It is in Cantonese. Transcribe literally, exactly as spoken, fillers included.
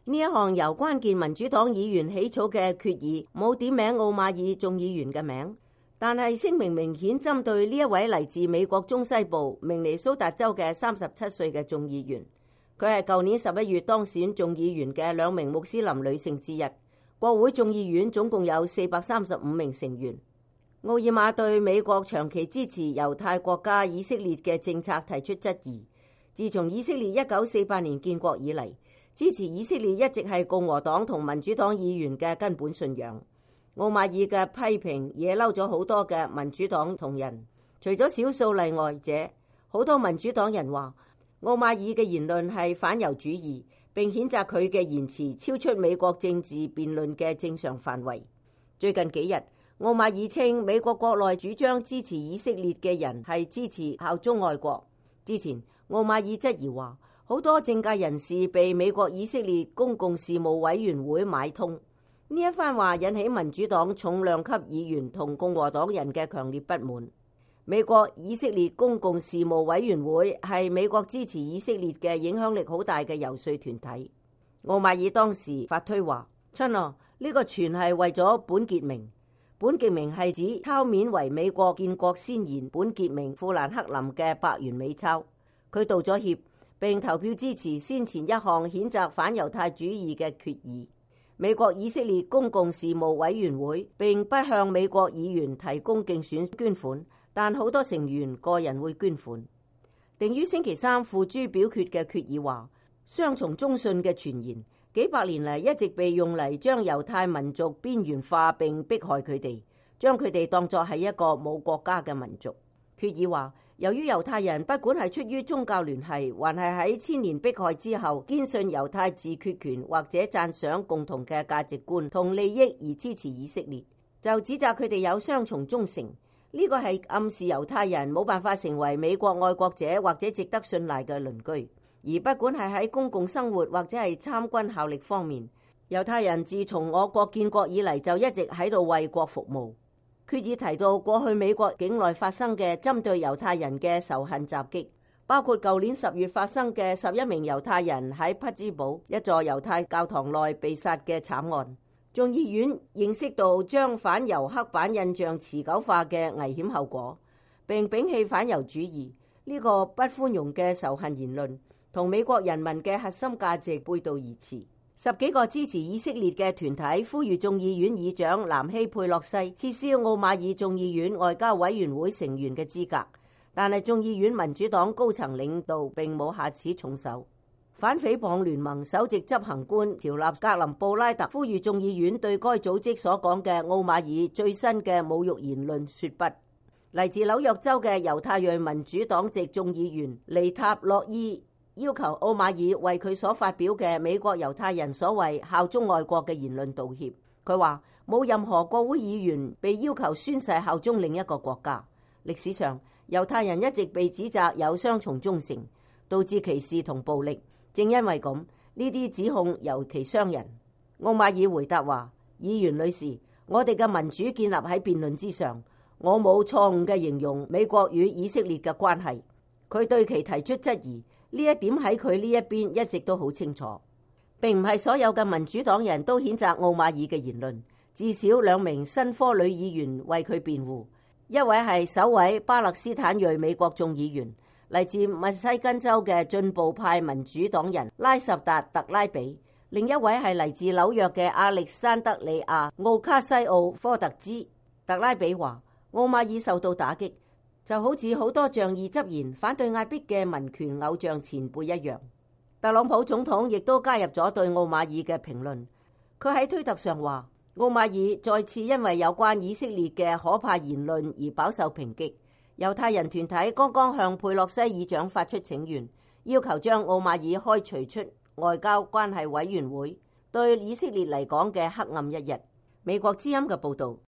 呢一項由關鍵民主黨議員起草嘅決議冇點名奧馬爾眾議員嘅名，但係聲明明顯針對呢一位嚟自美國中西部明尼蘇達州嘅三十七歲嘅眾議員。佢係舊年十一月當選眾議員嘅兩名穆斯林女性之一。國會眾議院總共有四百三十五名成員。奧爾瑪對美國長期支持猶太國家以色列嘅政策提出質疑。自從以色列一九四八年建國以嚟，支持以色列一直係共和黨同民主黨議員嘅根本信仰。奧馬爾嘅批評惹嬲咗好多嘅民主黨同人，除咗少數例外者，好多民主黨人話奧馬爾嘅言論係反猶主義，並譴責佢嘅言辭超出美國政治辯論嘅正常範圍。最近幾日，奧馬爾稱美國國內主張支持以色列嘅人係支持效忠愛國。之前，奧馬爾質疑話好多政界人士被美國以色列公共事務委員會買通。呢一番話引起民主黨重量級議員同共和黨人嘅強烈不滿。美國以色列公共事務委員會係美國支持以色列嘅影響力好大嘅遊說團體。奧馬爾當時發推話：親啊，呢個全係為咗本傑明。本傑明係指抄面為美國建國先賢本傑明富蘭克林嘅百元美鈔。佢道咗歉，並投票支持先前一項譴責反猶太主義嘅決議。美國以色列公共事務委員會並不向美國議員提供競選捐款，但好多成員個人會捐款。定於星期三付諸表決嘅決議話，雙重中信嘅傳言幾百年嚟一直被用嚟將猶太民族邊緣化並迫害佢哋，將佢哋當作係一個冇國家嘅民族。決議話，由於猶太人不管係出於宗教聯繫，還係喺千年迫害之後堅信猶太自決權或者讚賞共同嘅價值觀同利益而支持以色列，就指責佢哋有雙重忠誠。呢個係暗示猶太人冇辦法成為美國愛國者或者值得信賴嘅鄰居。而不管係喺公共生活或者係參軍效力方面，猶太人自從我國建國以嚟就一直喺度為國服務。決議提到過去美國境內發生嘅針對猶太人嘅仇恨襲擊，包括舊年十月發生嘅十一名猶太人喺匹茲堡一座猶太教堂內被殺嘅慘案。眾議院認識到將反猶刻板印象持久化嘅危險後果，並摒棄反猶主義呢個不寬容嘅仇恨言論，同美國人民嘅核心價值背道而馳。十幾個支持以色列嘅團體呼籲眾議院議長南希佩洛西撤銷奧馬爾眾議院外交委員會成員嘅資格，但係眾議院民主黨高層領導並冇下此重手。反誹謗聯盟首席執行官喬納格林布拉特呼籲眾議院對該組織所講嘅奧馬爾最新嘅侮辱言論說不。嚟自紐約州嘅猶太裔民主黨籍眾議員尼塔洛伊要求奧馬爾為佢所發表嘅美國猶太人所謂效忠愛國嘅言論道歉。佢話冇任何國會議員被要求宣誓效忠另一個國家。歷史上猶太人一直被指責有雙重忠誠，導致歧視同暴力。正因為咁，呢啲指控尤其傷人。奧馬爾回答話：議員女士，我哋嘅民主建立喺辯論之上，我冇錯誤嘅形容美國與以色列嘅關係。佢對其提出質疑，呢一點喺佢呢一邊一直都好清楚。並唔係所有嘅民主黨人都譴責奧馬爾嘅言論，至少兩名新科女議員為佢辯護，一位係首位巴勒斯坦裔美國眾議員，嚟自密西根州嘅進步派民主黨人拉什達特拉比，另一位係嚟自紐約嘅亞歷山德里亞奧卡西奧科特茲。特拉比話：奧馬爾受到打擊，就好似好多仗義執言反對壓迫嘅民權偶像前輩一樣。特朗普總統亦都加入咗對奧馬爾嘅評論。佢喺推特上話：奧馬爾再次因為有關以色列嘅可怕言論而飽受抨擊。猶太人團體剛剛向佩洛西議長發出請願，要求將奧馬爾開除出外交關係委員會，對以色列嚟講嘅黑暗一日。美國之音嘅報導。